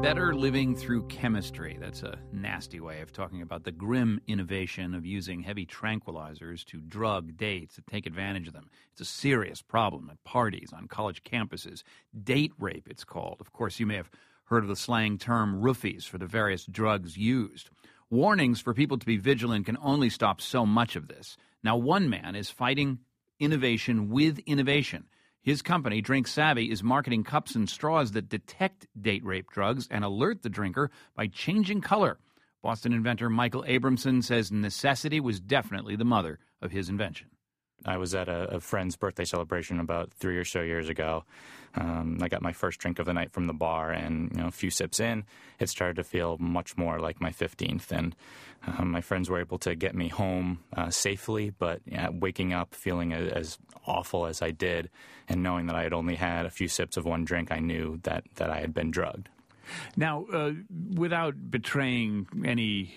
Better living through chemistry. That's a nasty way of talking about the grim innovation of using heavy tranquilizers to drug dates and take advantage of them. It's a serious problem at parties, on college campuses. Date rape, it's called. Of course, you may have heard of the slang term roofies for the various drugs used. Warnings for people to be vigilant can only stop so much of this. Now, one man is fighting innovation with innovation. His company, Drink Savvy, is marketing cups and straws that detect date rape drugs and alert the drinker by changing color. Boston inventor Michael Abramson says necessity was definitely the mother of his invention. I was at a friend's birthday celebration about 3 or so years ago. I got my first drink of the night from the bar, and a few sips in, it started to feel much more like my 15th. And my friends were able to get me home safely, but waking up feeling as awful as I did, and knowing that I had only had a few sips of one drink, I knew that I had been drugged. Now, without betraying any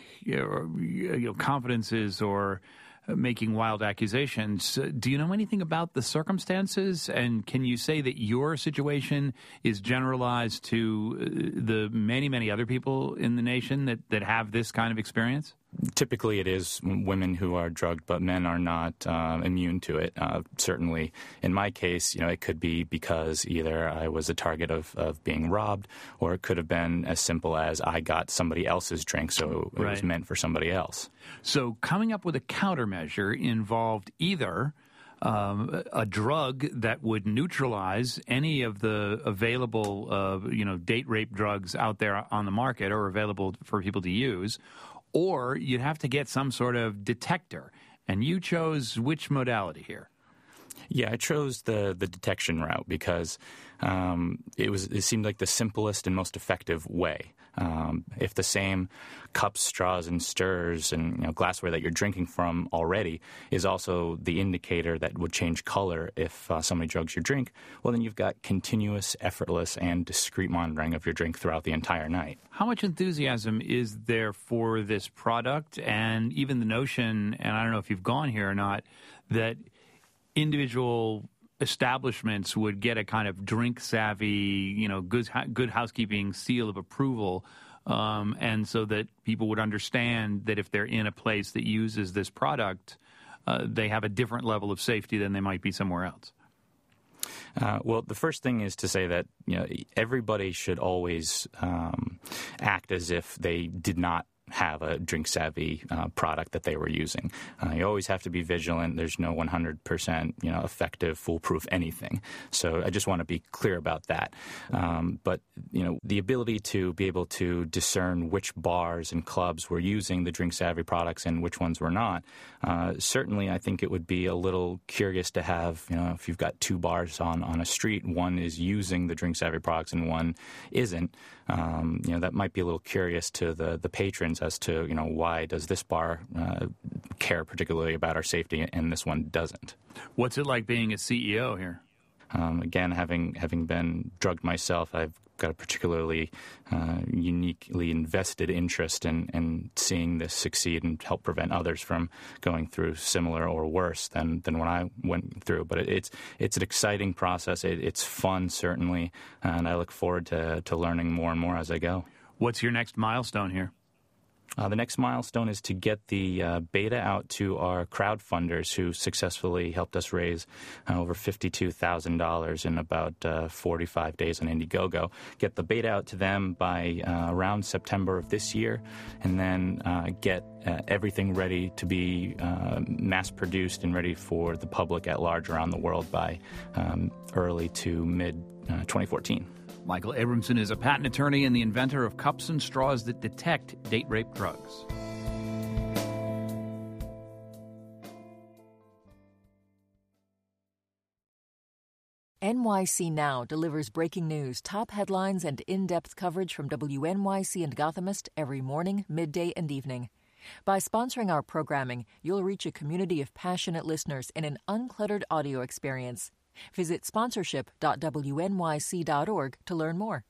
confidences or making wild accusations, do you know anything about the circumstances? And can you say that your situation is generalized to the many, many other people in the nation that have this kind of experience? Typically it is women who are drugged, but men are not immune to it. Certainly in my case, it could be because either I was a target of being robbed, or it could have been as simple as I got somebody else's drink, so it was meant for somebody else. So coming up with a countermeasure involved either a drug that would neutralize any of the available, date rape drugs out there on the market or available for people to use, or you'd have to get some sort of detector. And you chose which modality here? Yeah, I chose the detection route because it seemed like the simplest and most effective way. If the same cups, straws, and stirs and glassware that you're drinking from already is also the indicator that would change color if somebody drugs your drink, well, then you've got continuous, effortless, and discreet monitoring of your drink throughout the entire night. How much enthusiasm is there for this product, and even the notion, and I don't know if you've gone here or not, that individual establishments would get a kind of Drink Savvy, good housekeeping seal of approval, and so that people would understand that if they're in a place that uses this product, they have a different level of safety than they might be somewhere else? Well, the first thing is to say that everybody should always act as if they did not have a Drink Savvy product that they were using. You always have to be vigilant. There's no 100% effective, foolproof anything. So I just want to be clear about that. But the ability to be able to discern which bars and clubs were using the Drink Savvy products and which ones were not, certainly I think it would be a little curious to have, if you've got two bars on a street, one is using the Drink Savvy products and one isn't. That might be a little curious to the patrons as to, why does this bar care particularly about our safety and this one doesn't. What's it like being a CEO here? Again, having been drugged myself, I've got a particularly uniquely invested interest in seeing this succeed and help prevent others from going through similar or worse than what I went through. But it's an exciting process. It's fun, certainly, and I look forward to learning more and more as I go. What's your next milestone here? The next milestone is to get the beta out to our crowdfunders who successfully helped us raise over $52,000 in about 45 days on Indiegogo. Get the beta out to them by around September of this year, and then get everything ready to be mass-produced and ready for the public at large around the world by early to mid-2014. Michael Abramson is a patent attorney and the inventor of cups and straws that detect date rape drugs. NYC Now delivers breaking news, top headlines, and in-depth coverage from WNYC and Gothamist every morning, midday, and evening. By sponsoring our programming, you'll reach a community of passionate listeners in an uncluttered audio experience. Visit sponsorship.wnyc.org to learn more.